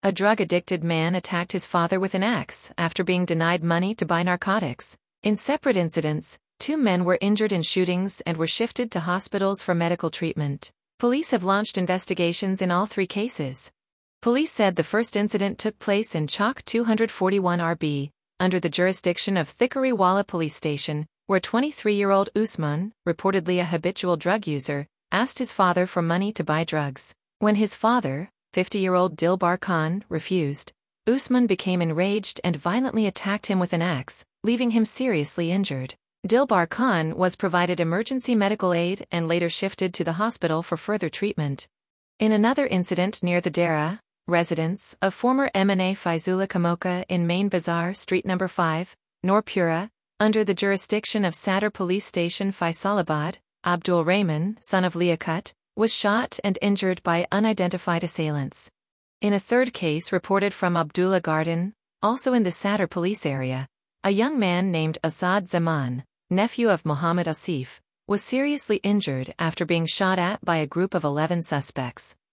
A drug-addicted man attacked his father with an axe after being denied money to buy narcotics. In separate incidents, 2 men were injured in shootings and were shifted to hospitals for medical treatment. Police have launched investigations in all 3 cases. Police said the first incident took place in Chowk 241 RB, under the jurisdiction of Thikariwala Police Station, where 23-year-old Usman, reportedly a habitual drug user, asked his father for money to buy drugs. When his father, 50-year-old Dilbar Khan, refused, Usman became enraged and violently attacked him with an axe, leaving him seriously injured. Dilbar Khan was provided emergency medical aid and later shifted to the hospital for further treatment. In another incident near the Dera residence of former MNA Faizullah Kamoka in Main Bazaar Street No. 5, Noorpura, under the jurisdiction of Sadr Police Station Faisalabad, Abdul Rahman, son of Liaquat, was shot and injured by unidentified assailants. In a third case reported from Abdullah Garden, also in the Sadr police area, a young man named Azad Zaman, nephew of Muhammad Asif, was seriously injured after being shot at by a group of 11 suspects.